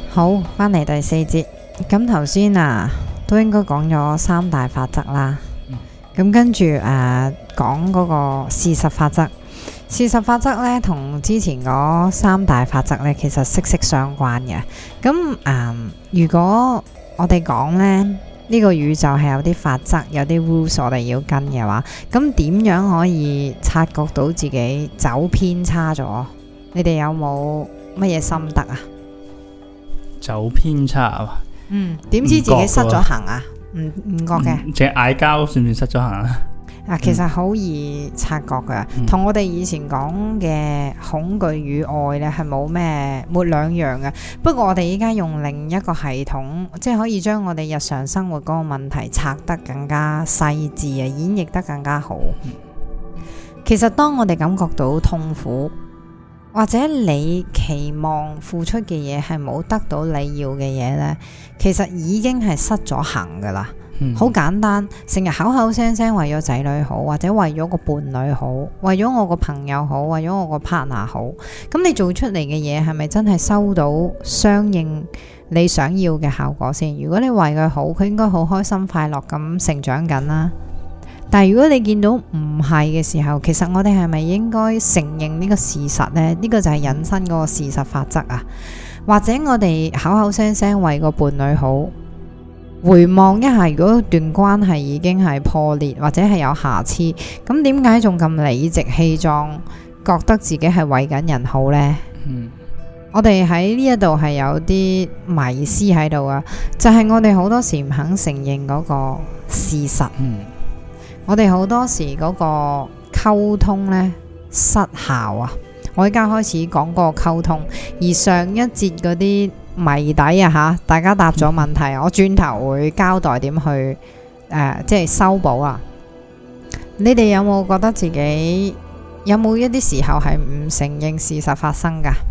好，翻嚟第四節。咁頭先都應該講咗三大法則啦。咁跟住講嗰個事實法則。事實法則呢，同之前嗰三大法則呢，其實息息相關嘅。咁如果我哋講呢個宇宙係有啲法則，有啲 rules 我哋要跟嘅話，咁點樣可以察覺到自己走偏差咗？你哋有冇乜嘢心得啊？ 走偏差啊？ 點知自己失咗行啊？唔覺嘅， 淨係嗌交算唔算失咗行啊？ 其實好易察覺噶，同我哋以前講嘅恐懼與愛呢係冇兩樣嘅。不過我哋依家用另一個系統，即係可以將我哋日常生活嗰個問題拆得更加細緻啊，演繹得更加好。其實當我哋感覺到痛苦，或者你期望付出嘅嘢係冇得到你要嘅嘢呢，其實已經係失咗行噶啦。好簡單，成日口口聲聲為咗仔女好，或者為咗個伴侶好，為咗我個朋友好，為咗我個 partner 好，咁你做出嚟嘅嘢係咪真係收到相應你想要嘅效果先？如果你為佢好，佢應該好開心快樂咁成長緊啦。但係如果你見到唔係嘅時候，其實我哋係咪應該承認呢個事實呢？呢個就係引申嗰個事實法則啊。或者我哋口口聲聲為個伴侶好，回望一下，如果段關係已經係破裂或者係有瑕疵，咁點解仲咁理直氣壯覺得自己係為緊人好呢？我哋喺呢一度係有啲迷思喺度啊，就係我哋好多時唔肯承認嗰個事實。我哋好多時嗰個溝通呢失效啊！我而家開始講嗰個溝通，而上一節嗰啲謎底啊大家答咗問題，我轉頭會交代點去即係修補啊！你哋有冇覺得自己有冇一啲時候係唔承認事實發生噶？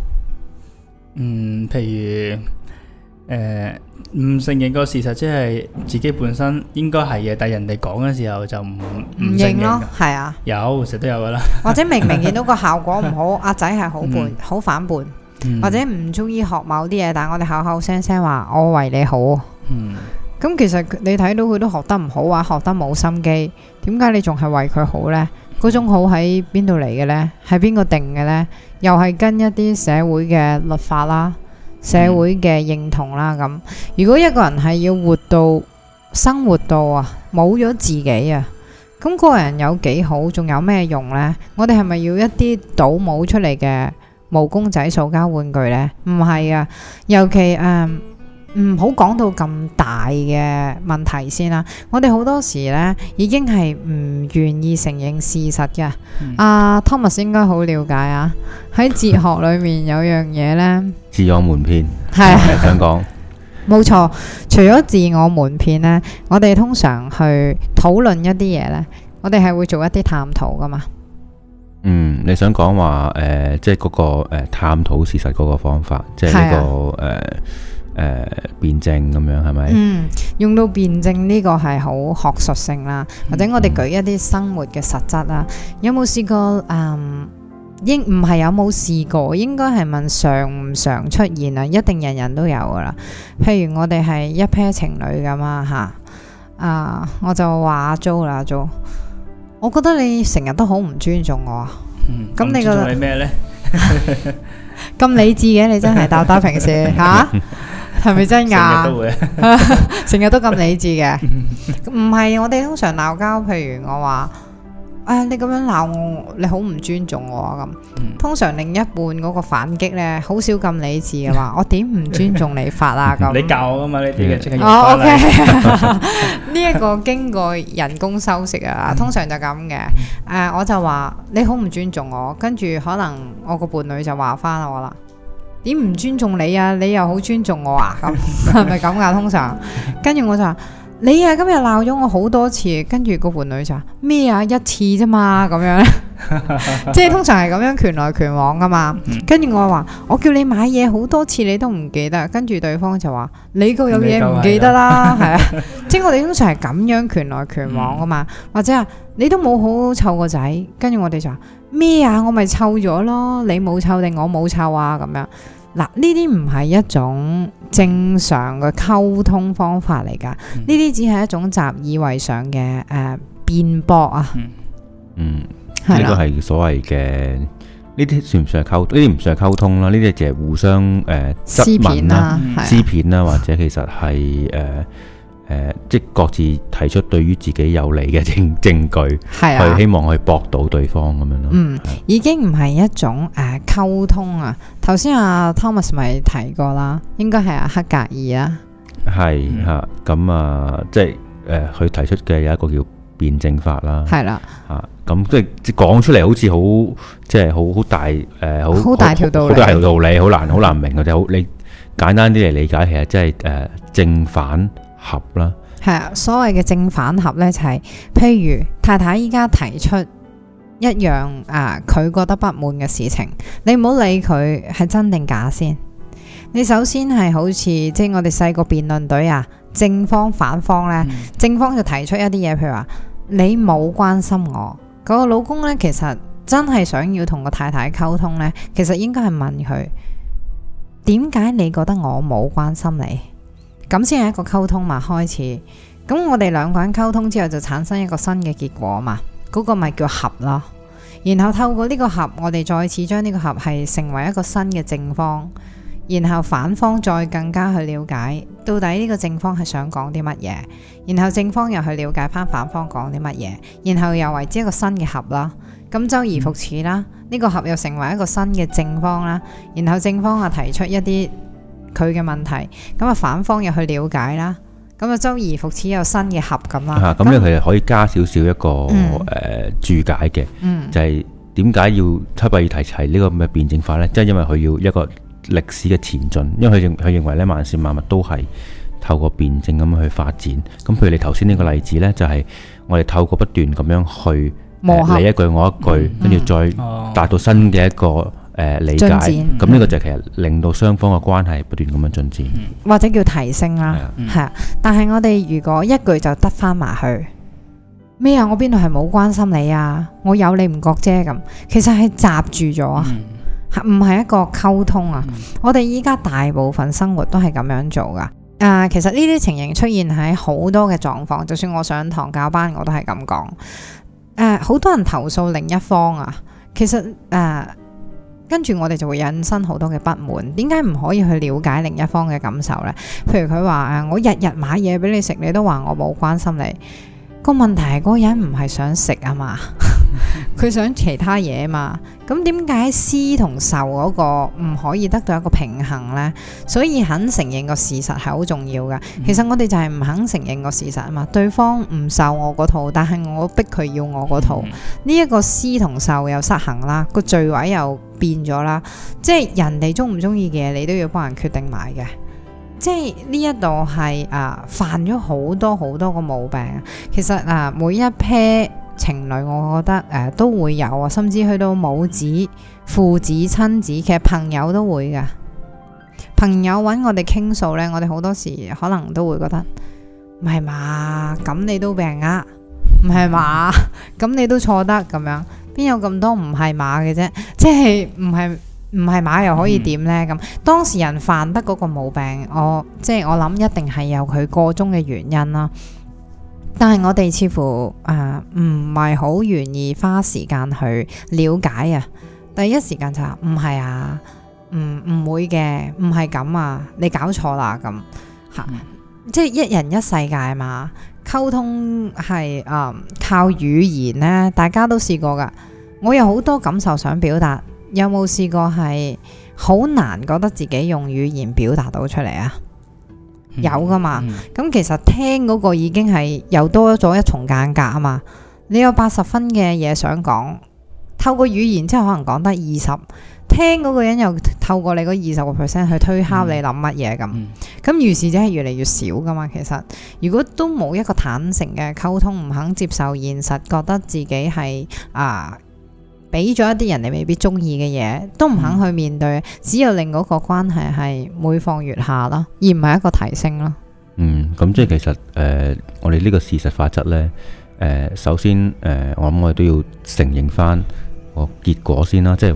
譬如唔承認個事實，即係自己本身應該係嘅，但係人哋講嘅時候就唔認咯， 係啊， 有成日都有噶啦。或者明明見到個效果唔好，阿仔係好叛好反叛，或者唔中意學某啲嘢，但係我哋口口聲聲話我為你好，咁其實你睇到佢都學得唔好啊，學得冇心機，點解你仲係為佢好呢？嗰種好喺邊度嚟嘅呢？係邊個定嘅呢？又係跟一啲社會嘅律法啦，社會嘅認同啦。咁如果一個人係要活到生活到冇咗自己啊，咁個人有幾好，仲有咩用呢？我哋係咪要一啲倒模出嚟嘅毛公仔塑膠玩具呢？唔係啊，尤其唔好講到咁大嘅問題先啦。我哋好多時呢已經係唔願意承認事實嘅。Thomas 應該好了解啊。喺哲學裏面有樣嘢呢， 自我瞞騙係想講， 冇錯。除咗自我瞞騙呢，我哋通常去討論一啲嘢呢，我哋係會做一啲探討噶嘛。 你想講話即係嗰個探討事實嗰個方法，即係呢個辯證咁樣係咪？用到辯證呢個係好學術性啦， 或者我哋舉一啲生活嘅實質啦。有冇試過唔係有冇試過，應該係問常唔常出現啊？一定人人都有噶啦。譬如我哋係一 pair 情侶咁啊，我就話阿 Jo 啦，阿 Jo，我覺得你成日都好唔尊重我啊。咁你覺得你咩呢？ 咁理智嘅你真係答平時係咪真噶？成日都會，成日都咁理智嘅。唔係，我哋通常鬧交，譬如我話你咁樣鬧我，你好唔尊重我啊咁。通常另一半嗰個反擊呢，好少咁理智嘅話，我點唔尊重你法啊咁？ 你教我噶嘛？呢啲嘅即係 OK。呢一個經過人工修飾啊，通常就咁嘅。我就話你好唔尊重我，跟住可能我個伴侶就話翻我啦。點唔尊重你啊？你又好尊重我啊？咁係咪咁噶？通常，跟住我就話你今日鬧咗我好多次，跟住個伴侶就話咩啊？一次啫嘛，咁樣即係通常係咁樣拳來拳往噶嘛。跟住我話我叫你買嘢好多次，你都唔記得，跟住對方就話你個有嘢唔記得啦，係啊。即係我哋通常係咁樣拳來拳往噶嘛，或者你都冇好好湊個仔，跟住我哋就話咩啊？我咪湊咗咯，你冇湊定我冇湊啊？咁樣嗱，呢啲唔係一種正常嘅溝通方法嚟㗎，呢啲只係一種習以為常嘅辯駁啊。 呢個係所謂嘅，呢啲算唔算係溝？呢啲唔算係溝通啦，呢啲就係互相質問啦、撕片啦，或者其實係即各自提出對於自己有利嘅證據，去希望去駁倒對方咁樣咯。 已經唔係一種溝通啊。頭先阿 Thomas 咪提過啦，應該係阿黑格爾啦。係嚇，咁即係佢提出嘅有一個叫辯證法啦。係啦嚇，咁即係講出嚟好似好即係好大好大條道理，好難明嘅啫。你簡單啲嚟理解，其實即係正反合啦。係啊，所謂嘅正反合呢，就係譬如太太依家提出一樣佢覺得不滿嘅事情，你唔好理佢係真定假先。你首先係好似即係我哋細個辯論隊正方反方呢，正方就提出一啲嘢，譬如話你冇關心我，嗰個老公呢，其實真係想要同個太太溝通呢，其實應該係問佢點解你覺得我冇關心你，咁先係一個溝通嘛。開始咁我哋兩個人溝通之後就產生一個新嘅結果嘛，嗰個咪叫合咯。然後透過呢個合，我哋再次將呢個合係成為一個新嘅正方，然後反方再更加去了解到底呢個正方係想講啲乜嘢，然後正方又去了解翻反方講啲乜嘢，然後又為之一個新嘅合啦。咁周而復始啦，呢個合又成為一個新嘅正方啦，然後正方提出一啲佢嘅問題，咁反方又去了解啦，咁周而復始有新嘅合咁啦。咁呢，佢可以加少少一個注解嘅，就係點解要黑格爾提出呢個咁嘅辯證法呢？即係因為佢要一個歷史嘅前進，因為佢認為咧萬事萬物都係透過辯證咁樣去發展。咁譬如你頭先呢個例子呢，就係我哋透過不斷咁樣去你一句我一句，跟住再達到新嘅一個理解。咁呢個就其實令到雙方嘅關係不斷咁樣進展，或者叫提升啦。係啊，但係我哋如果一句就得翻埋去咩啊？我邊度係冇關心你啊？我有你唔覺啫咁，其實係閘住咗啊。唔係一個溝通啊。我哋依家大部分生活都係咁樣做噶。其實呢啲情形出現喺好多嘅狀況，就算我上堂教班我都係咁講。好多人投訴另一方啊，其實跟住我哋就會引申好多嘅不滿。點解唔可以去了解另一方嘅感受呢？譬如佢話我日日買嘢俾你食，你都話我冇關心你。個問題係嗰個人唔係想食啊嘛，佢想其他嘢嘛。咁點解施同受嗰個唔可以得到一個平衡呢？所以肯承認個事實係好重要㗎。其實我哋就係唔肯承認個事實啊嘛。對方唔受我嗰套，但係我逼佢要我嗰套，呢一個施同受又失衡啦，個序位又變咗啦。即係人哋中唔中意嘅嘢，你都要幫人決定埋嘅。即係呢一度係犯咗好多好多個毛病。其實每一 pair 情侶，我覺得都會有啊，甚至去到母子、父子、親子，其實朋友都會噶。朋友揾我哋傾訴呢，我哋好多時可能都會覺得唔係嘛，咁你都俾人呃，唔係嘛，咁你都錯得咁樣，邊有咁多唔係嘛嘅啫？即係唔係馬又可以點呢？咁當事人犯得嗰個毛病，我諗一定係有佢個中嘅原因啦。但係我哋似乎唔係好願意花時間去了解啊。第一時間就話唔係啊，唔會嘅，唔係咁啊，你搞錯啦咁吓。即係一人一世界嘛，溝通係靠語言呢，大家都試過噶。我有好多感受想表達。有冇試過係好難覺得自己用語言表達到出嚟啊？有噶嘛？咁其實聽嗰個已經係又多咗一重間隔啊嘛。你有80分嘅嘢想講，透過語言之後可能講得20，聽嗰個人又透過你嗰20% 去推敲你諗乜嘢咁。咁於是者係越嚟越少噶嘛。其實如果都冇一個坦誠嘅溝通，唔肯接受現實，覺得自己係俾咗一啲人哋未必中意嘅嘢，都唔肯去面對，只有令嗰個關係係每況愈下啦，而唔係一個提升咯。咁即係其實我哋呢個事實法則呢，首先我諗我哋都要承認翻個結果先啦，即係話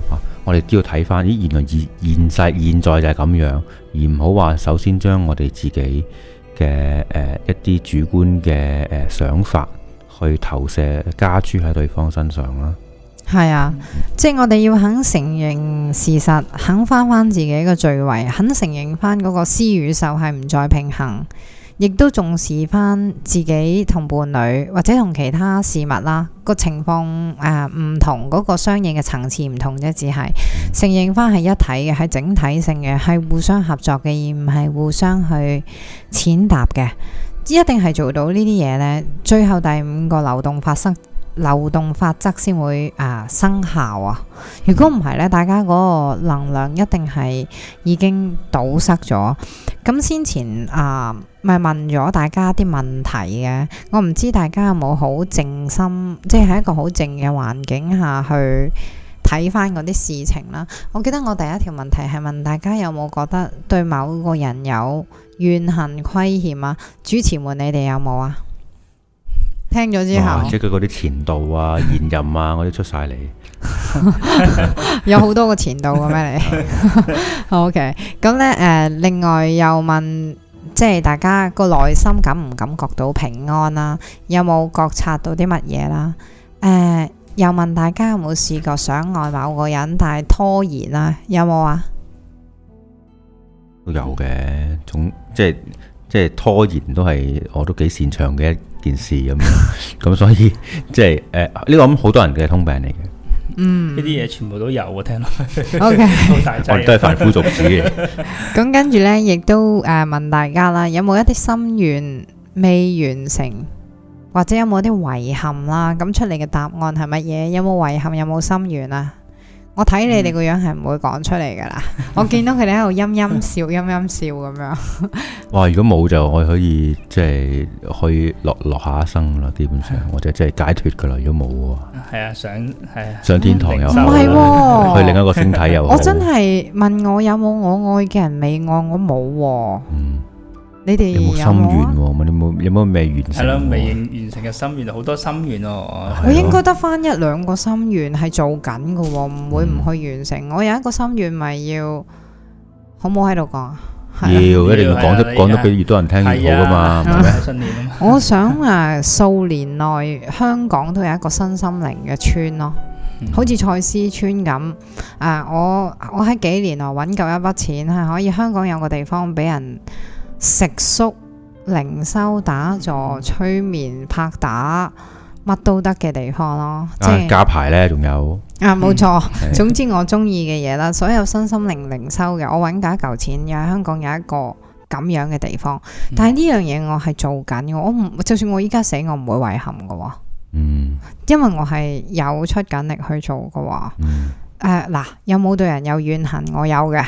我哋都要睇翻，原來現在就係咁樣，而唔好話首先將我哋自己嘅一啲主觀嘅想法去投射加諸喺對方身上啦。 係啊，即係我哋要肯承認事實，肯翻自己嘅罪位，肯承認翻嗰個施與受係唔再平衡，亦都重視翻自己同伴侶或者同其他事物啦個情況唔同，嗰個相應嘅層次唔同啫，只係承認翻係一體嘅，係整體性嘅，係互相合作嘅，而唔係互相去踐踏嘅。一定係做到呢啲嘢呢，最後第5個流動法則先會生效啊！如果唔係呢，大家嗰個能量一定係已經堵塞咗。咁先前咪問咗大家啲問題嘅，我唔知大家有冇好靜心，即係喺一個好靜嘅環境下去睇翻嗰啲事情啦。我記得我第一條問題係問大家有冇覺得對某個人有怨恨虧欠啊？主持們，你哋有冇啊？聽咗之後， 即係佢嗰啲前度啊、現任啊，嗰啲出晒嚟， 有好多個前度嘅咩你？OK， 咁咧另外又問，即係大家個內心感唔感覺到平安啦？有冇覺察到啲乜嘢啦？又問大家有冇試過想愛某個人，但係拖延啦？有冇啊？都有嘅，即係拖延都係我都幾擅長嘅一件事咁樣，咁所以即係呢個咁好多人嘅通病嚟嘅。 呢啲嘢全部都有啊，聽落。 OK， 好大劑， 我哋都係凡夫俗子嘅。 咁跟住呢，亦都問大家啦，有冇一啲心願未完成，或者有冇啲遺憾啦？咁出嚟嘅答案係乜嘢？有冇遺憾？有冇心願啊？我睇你哋個樣係唔會講出嚟噶啦，我見到佢哋喺度陰陰笑、陰陰笑咁樣。 哇！如果冇就我可以即係可以落下一生啦，基本上或者即係解脫噶啦。如果冇喎， 係啊， 上天堂又唔係喎， 去另一個星體又好。 我真係問我有冇我愛嘅人未愛，我冇喎。你哋有冇心願喎？有冇未完成？ 係咯，未完成嘅心願，好多心願咯。 我應該得翻1、2個心願係做緊嘅喎，唔會唔去完成。我有一個心願咪要，好唔好喺度講？ 一定要講得俾越多人聽越好噶嘛。 新年啊嘛。 我想數年內香港都有一個身心靈嘅村咯，好似蔡思村咁。我喺幾年內揾夠一筆錢，係可以香港有個地方俾人食宿、靈修、打坐、催眠、拍打，乜都得嘅地方咯。即係加牌呢，仲有冇錯。總之我中意嘅嘢啦，所有身心靈修嘅，我揾夠一嚿錢，又喺香港有一個咁樣嘅地方。但係呢樣嘢我係做緊嘅，我唔就算我依家死，我唔會遺憾嘅。因為我係有出緊力去做嘅。嗱，有冇對人有怨恨？我有嘅。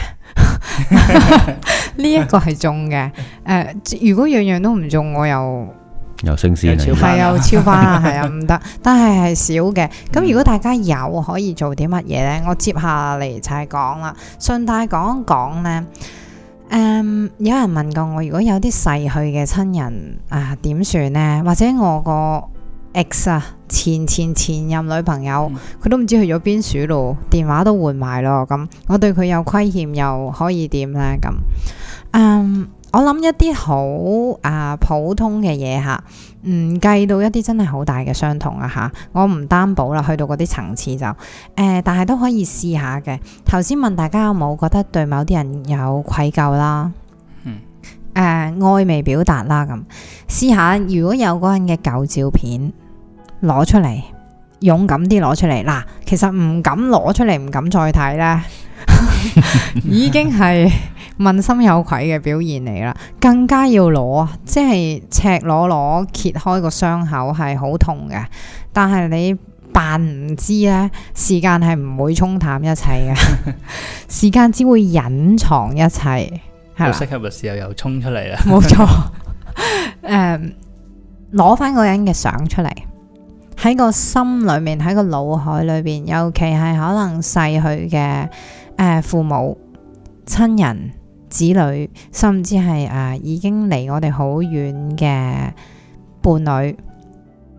呢一個係中嘅。如果樣樣都唔中，我又升仙係又超翻啦，係啊，唔得。但係少嘅。咁如果大家有可以做啲乜嘢呢？我接下嚟就係講啦，順帶講一講呢。有人問過我，如果有啲逝去嘅親人點算呢？或者我個 ex 前任女朋友，佢都唔知去咗邊處咯，電話都換埋咯。咁我對佢有虧欠，又可以點呢？咁我諗一啲好普通嘅嘢吓，唔計到一啲真係好大嘅傷痛啊吓，我唔擔保啦，去到嗰啲層次就但係都可以試下嘅。頭先問大家有冇覺得對某啲人有愧疚啦？愛未表達啦，咁試下如果有嗰人嘅舊照片攞出嚟，勇敢啲攞出嚟。嗱，其實唔敢攞出嚟，唔敢再睇咧，已經係問心有愧嘅表現嚟啦。更加要攞，即係赤裸裸揭開個傷口係好痛嘅，但係你扮唔知咧，時間係唔會沖淡一切嘅，時間只會隱藏一切。 好適合嘅時候又衝出嚟啦， 冇錯。攞翻個人嘅相出嚟，喺個心裏面，喺個腦海裏邊，尤其係可能逝去嘅父母、親人、子女，甚至係已經離我哋好遠嘅伴侶，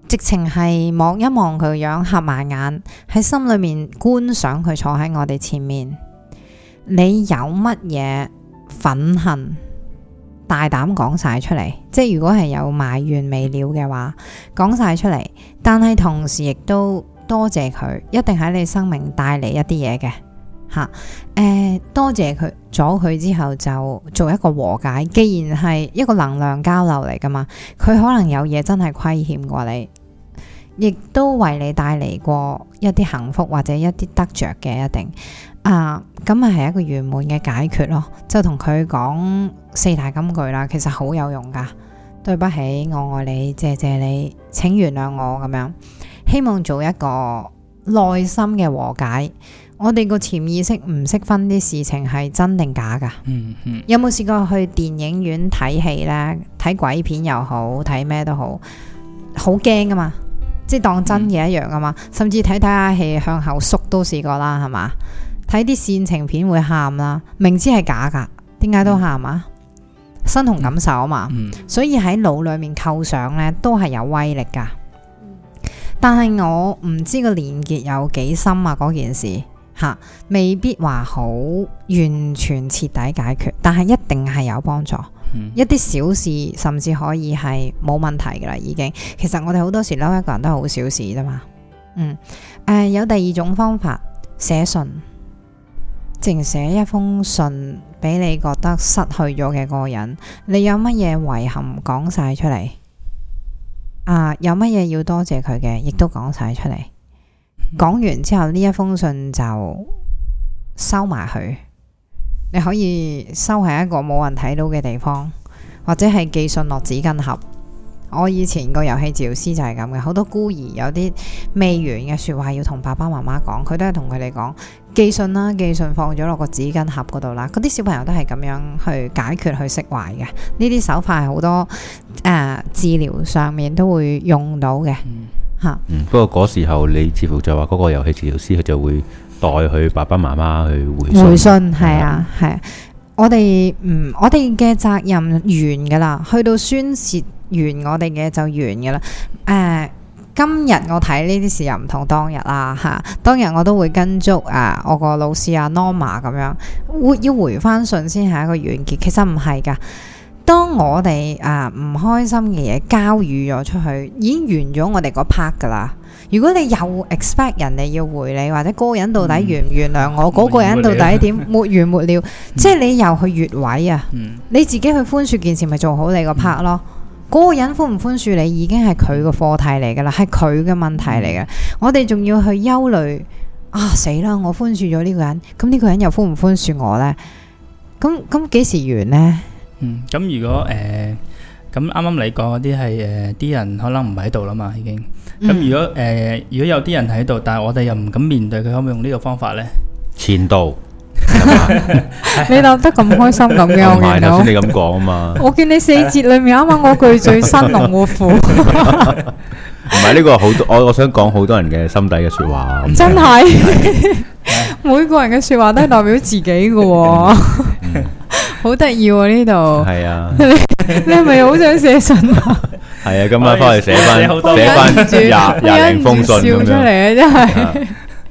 直情係望一望佢個樣，合埋眼喺心裏面觀賞佢坐喺我哋前面。你有乜嘢憤恨，大膽講晒出嚟，即係如果係有埋怨未了嘅話，講晒出嚟。但係同時亦都多謝佢，一定喺你生命帶嚟一啲嘢嘅吓。多謝佢咗佢之後就做一個和解。既然係一個能量交流嚟噶嘛，佢可能有嘢真係虧欠過你，亦都為你帶嚟過一啲幸福或者一啲得着嘅，一定咁咪係一個圓滿嘅解決咯。就同佢講4大金句啦，其實好有用噶。對不起，我愛你，謝謝你，請原諒我咁樣。希望做一個內心嘅和解。我哋個潛意識唔識分啲事情係真定假噶。有冇試過去電影院睇戲呢？睇鬼片又好，睇咩都好，好驚噶嘛，即係當真嘅一樣噶嘛。甚至睇下戲向後縮都試過啦，係嘛？睇啲煽情片會喊啦，明知係假噶，點解都喊啊？身同感受啊嘛。所以喺腦裏面構想呢，都係有威力噶。但係我唔知個連結有幾深啊，嗰件事未必話好完全徹底解決，但係一定係有幫助。一啲小事甚至可以係冇問題噶啦，已經。其實我哋好多時嬲一個人都係好小事啫嘛。有第二種方法，寫信，淨寫一封信俾你覺得失去咗嘅嗰個人，你有乜嘢遺憾講晒出嚟，有乜嘢要多謝佢嘅，亦都講晒出嚟。講完之後呢一封信就收埋佢，你可以收喺一個冇人睇到嘅地方，或者係寄信落紙巾盒。我以前個遊戲治療師就係咁嘅，好多孤兒有啲未完嘅說話要同爸爸媽媽講，佢都係同佢哋講寄信啦，寄信放咗落個紙巾盒嗰度啦。嗰啲小朋友都係咁樣去解決去釋懷嘅。呢啲手法係好多治療上面都會用到嘅。 不過嗰時候你似乎就話嗰個遊戲治療師佢就會代佢爸爸媽媽去回信，係啊。我哋嘅責任完噶啦，去到宣泄完我哋嘅就完噶啦。今日我睇呢啲事又唔同當日啦吓，當日我都會跟足我個老師Norma 咁樣，要回翻信先係一個完結。其實唔係噶。當我哋唔開心嘅嘢交予咗出去，已經完咗我哋嗰 part 噶啦。如果你又 expect 人哋要回你，或者嗰個人到底原唔原諒我，嗰個人到底點沒完沒了，即係你又去越位啊。你自己去寬恕件事，咪做好你個 part 咯。嗰個人寬唔寬恕你，已經係佢個課題嚟噶啦，係佢嘅問題嚟嘅。我哋仲要去憂慮死啦！我寬恕咗呢個人，咁呢個人又寬唔寬恕我呢？咁幾時完呢？ 咁如果咁啱啱你講嗰啲係啲人可能唔喺度啦嘛，已經。咁如果有啲人喺度，但係我哋又唔敢面對佢，可唔可以用呢個方法呢？ 前度， 你諗得咁開心咁嘅，我見到。 頭先你咁講啊嘛。 我見你4節裏面啱啱嗰句最生龍活虎。 唔係呢個好多，我想講好多人嘅心底嘅說話。 真係，每個人嘅說話都係代表自己嘅。好得意喎呢度。係啊，你係咪好想寫信啊？ 係啊，今晚翻去寫翻廿零封信咁樣。笑出嚟啊！真係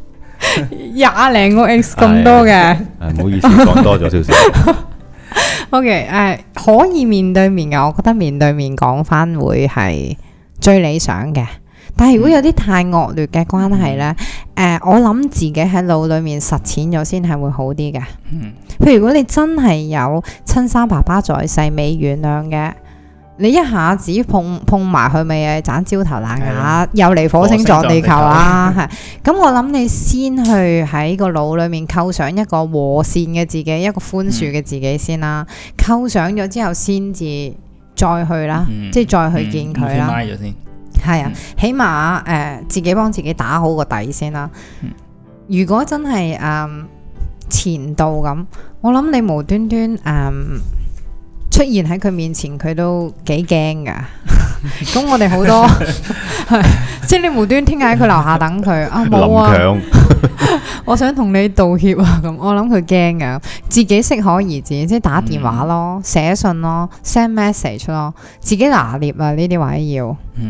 20零個 X 咁多嘅。唔好意思，講多咗少少。 OK， 可以面對面嘅，我覺得面對面講翻會係最理想嘅。但係如果有啲太惡劣嘅關係呢，我諗自己喺腦裏面實踐咗先係會好啲嘅。譬如如果你真係有親生爸爸在世未原諒嘅，你一下子碰埋佢咪盞焦頭爛額，又嚟火星撞地球啦。係咁，我諗你先去喺個腦裏面構想一個和善嘅自己，一個寬恕嘅自己先啦。構想咗之後，先至再去啦，即係再去見佢啦。係啊，起碼自己幫自己打好個底先啦。如果真係前度咁，我諗你無端端出現喺佢面前，佢都幾驚噶。咁我哋好多即係你無端聽喺佢樓下等佢冇啊，我想同你道歉啊。咁我諗佢驚噶，自己適可而止，即係打電話咯，寫信咯，send message 咯，自己拿捏啊呢啲位要。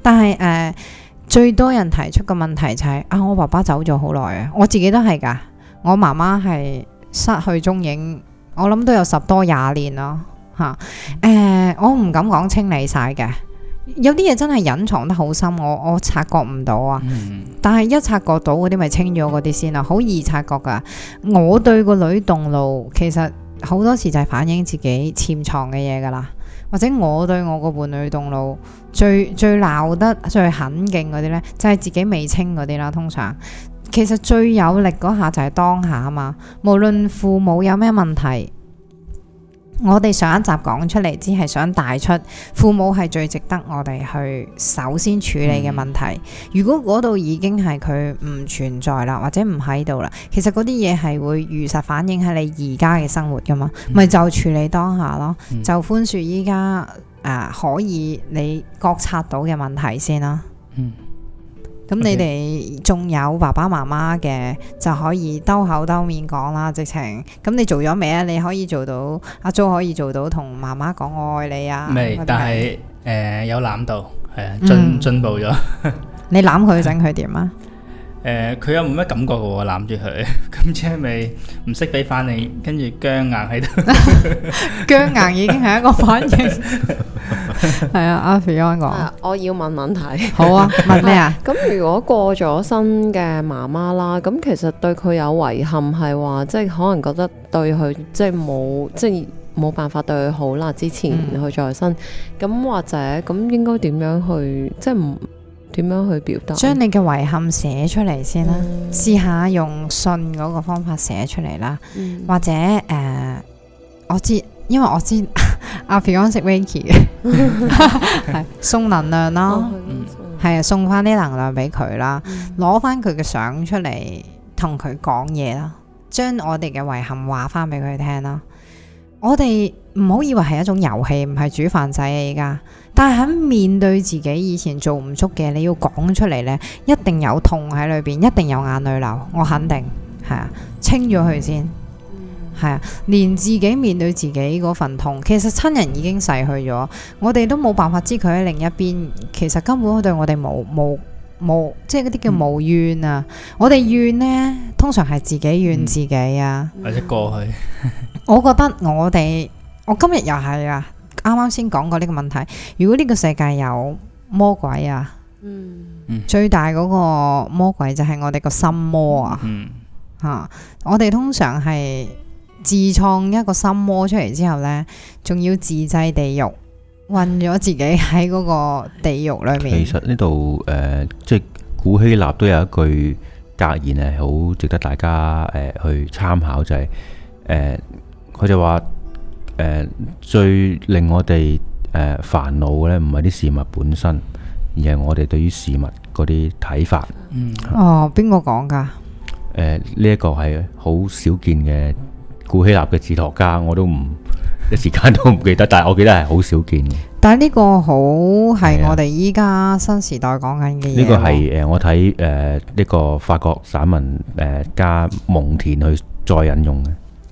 但係最多人提出嘅問題就係我爸爸走咗好耐啊，我自己都係㗎，我媽媽係失去蹤影，我諗都有10多20年咯嚇。我唔敢講清理晒嘅。有啲嘢真係隱藏得好深，我察覺唔到啊。但係一察覺到嗰啲，咪清咗嗰啲先啦，好易察覺噶。我對個女動怒，其實好多時就係反映自己潛藏嘅嘢噶啦。或者我對我個伴侶動怒，最鬧得最狠勁嗰啲呢，就係自己未清嗰啲啦。通常其實最有力嗰下就係當下啊嘛。無論父母有咩問題，我哋上一集講出嚟，只係想帶出父母係最值得我哋去首先處理嘅問題。如果嗰度已經係佢唔存在啦，或者唔喺度啦，其實嗰啲嘢係會如實反映喺你而家嘅生活噶嘛，咪就處理當下咯，就寬恕依家可以你覺察到嘅問題先啦。咁你哋仲有爸爸媽媽嘅，就可以兜口兜面講啦，直情。咁你做咗未啊？你可以做到，阿 Jo 可以做到同媽媽講我愛你啊？ 未，但係有攬到，係啊，進步咗。 你攬佢陣，佢點啊？ 佢又冇乜感覺嘅喎，攬住佢，咁即係咪唔識俾反應，跟住僵硬喺度。 僵硬已經係一個反應。係啊，阿 Fion 講， 我要問問題。 好啊，問咩啊？ 咁如果過咗身嘅媽媽啦，咁其實對佢有遺憾係話，即係可能覺得對佢即係冇辦法對佢好啦。之前佢在身，咁或者咁應該點樣去即係唔？點樣去表達？將你嘅遺憾寫出嚟先啦，試下用信嗰個方法寫出嚟啦，或者我知，因為我知阿 Fion 識 Reiki 嘅，係送能量咯，係啊，送翻啲能量俾佢啦，攞翻佢嘅相出嚟同佢講嘢啦，將我哋嘅遺憾話翻俾佢聽啦。我哋唔好以為係一種遊戲，唔係煮飯仔啊！而家，但係喺面對自己以前做唔足嘅，你要講出嚟呢，一定有痛喺裏邊，一定有眼淚流，我肯定係啊，清咗佢先，係啊，連自己面對自己嗰份痛，其實親人已經逝去咗，我哋都冇辦法知佢喺另一邊，其實根本對我哋冇，即係嗰啲叫冇怨啊！我哋怨呢，通常係自己怨自己啊， 或者過去。 我覺得我今日又係啊，啱啱先講過呢個問題。如果呢個世界有魔鬼啊，最大嗰個魔鬼就係我哋個心魔啊，我哋通常係自創一個心魔出嚟之後呢，仲要自製地獄，困咗自己喺嗰個地獄裏面。 其實呢度即係古希臘都有一句格言係好值得大家去參考，就係佢就話最令我哋煩惱嘅咧，唔係啲事物本身，而係我哋對於事物嗰啲睇法。 邊個講噶？ 呢一個係好少見嘅古希臘嘅哲學家，我都一時間都唔記得，但係我記得係好少見嘅。 但係呢個好係我哋依家新時代講緊嘅嘢。呢個係我睇呢個法國散文家蒙田去再引用嘅。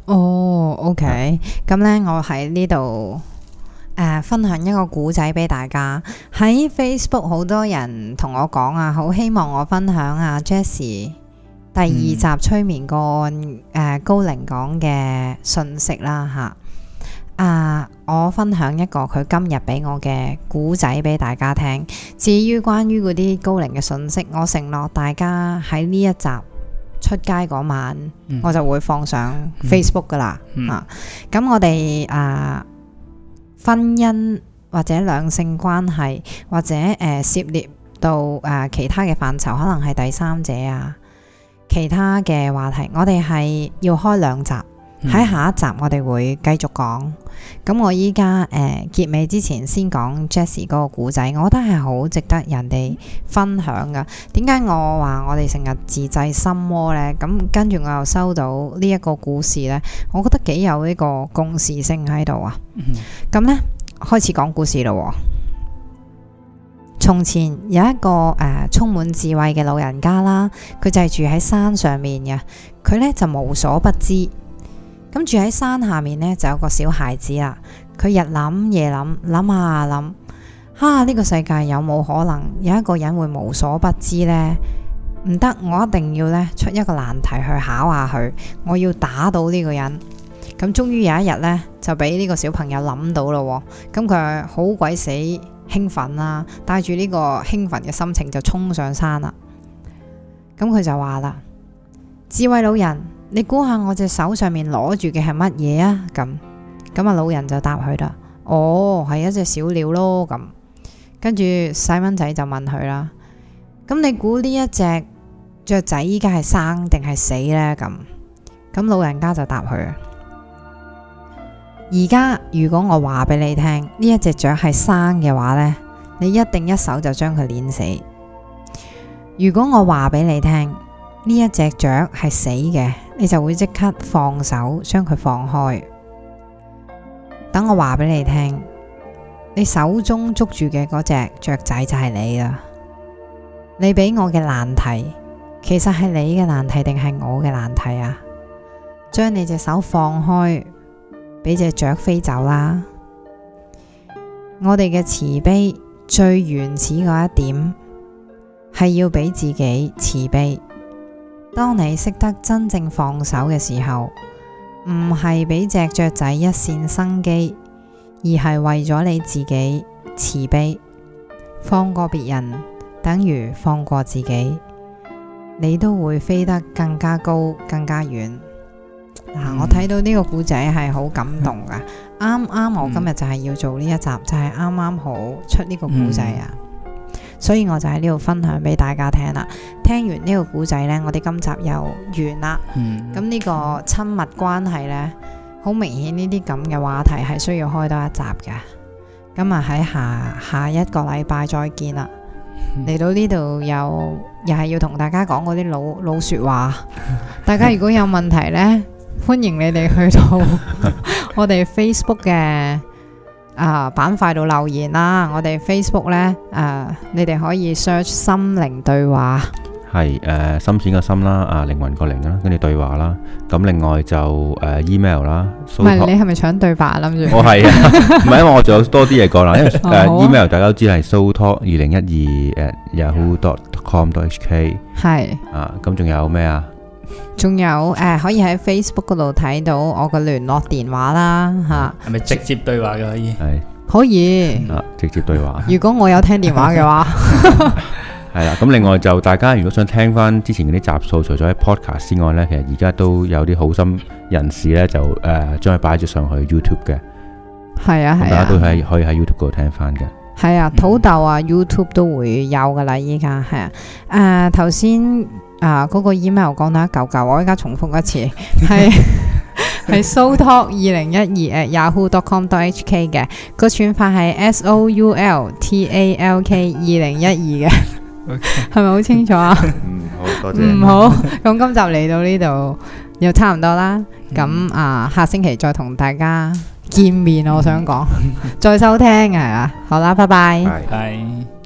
OK，咁呢，我喺呢度分享一個故仔俾大家。喺 Facebook 好多人同我講啊，好希望我分享啊 Jessie 第2集催眠個案高靈講嘅信息啦吓。我分享一個佢今日俾我嘅故仔俾大家聽。至於關於嗰啲高靈嘅信息，我承諾大家喺呢一集出街嗰晚，我就會放上 Facebook 噶啦。咁我哋婚姻或者兩性關係或者涉獵到其他嘅範疇，可能係第三者啊，其他嘅話題，我哋係要開2集。喺下一集我哋會繼續講。咁我依家結尾之前先講 Jessie 嗰個故仔，我覺得係好值得人哋分享噶。點解我話我哋成日自製心魔呢？咁跟住我又收到呢一個故事呢，我覺得幾有呢個共時性喺度啊。咁呢，開始講故事咯。從前有一個充滿智慧嘅老人家啦，佢就係住喺山上面嘅，佢呢就無所不知。咁住喺山下面呢，就有個小孩子啦。佢日諗夜諗，諗下諗呢個世界有冇可能有一個人會無所不知呢？唔得，我一定要呢出一個難題去考下佢，我要打倒呢個人。咁終於有一日呢，就俾呢個小朋友諗到咯。咁佢好鬼死興奮啦，帶住呢個興奮嘅心情就衝上山啦。咁佢就話啦：智慧老人，你估下我隻手上面攞住嘅係乜嘢啊？咁啊，老人就答佢啦：哦，係一隻小鳥咯。咁跟住細蚊仔就問佢啦：咁你估呢一隻雀仔依家係生定係死呢？咁老人家就答佢：而家如果我話俾你聽呢一隻雀係生嘅話呢，你一定一手就將佢碾死。如果我話俾你聽呢一隻雀係死嘅，你就會即刻放手將佢放開。等我話俾你聽，你手中捉住嘅嗰隻雀仔就係你啦。你俾我嘅難題，其實係你嘅難題定係我嘅難題啊？將你隻手放開，俾隻雀飛走啦。我哋嘅慈悲最原始嗰一點係要俾自己慈悲。當你識得真正放手嘅時候，唔係俾隻雀仔一線生機，而係為咗你自己慈悲。放過別人等於放過自己，你都會飛得更加高更加遠。我睇到呢個故仔係好感動噶，啱我今日就係要做呢一集，就係啱好出呢個故仔啊，所以我就喺呢度分享俾大家聽啦。聽完呢個故仔呢，我哋今集又完啦。咁呢個親密關係呢，好明顯呢啲咁嘅話題係需要開多一集嘅。咁啊喺下一個禮拜再見啦。嚟到呢度又係要同大家講嗰啲老說話。大家如果有問題呢，歡迎你哋去到我哋 Facebook 嘅板塊度留言啦。我哋 Facebook 呢，你哋可以 search 心靈對話， 係深淺個心啦，靈魂個靈啦，跟住對話啦。咁另外就email 啦。 唔係，你係咪搶對白諗住？ 我係啊，唔係因為我仲有多啲嘢講啦。因為email 大家都知係 soultalk2012@yahoo.com.hk 係咁仲有咩啊？ 仲有可以喺 Facebook 嗰度睇到我個聯絡電話啦吓。 係咪直接對話嘅可以？ 係可以直接對話。 如果我有聽電話嘅話。 係啦，咁另外就大家如果想聽翻之前嗰啲集數，除咗喺 podcast 之外呢，其實而家都有啲好心人士呢，就將佢擺咗上去 YouTube 嘅。係啊，大家都可以喺 YouTube 嗰度聽翻嘅。係啊，土豆YouTube 都會有噶啦，依家係啊。頭先嗰個 email 講到一嚿嚿，我而家重複一次，係soultalk2012@yahoo.com.hk 嘅，個串法係 SOULTALK 2012嘅。係咪好清楚啊？好多謝。好，咁今集嚟到呢度又差唔多啦。咁下星期再同大家見面，我想講再收聽係啊。好啦，拜拜。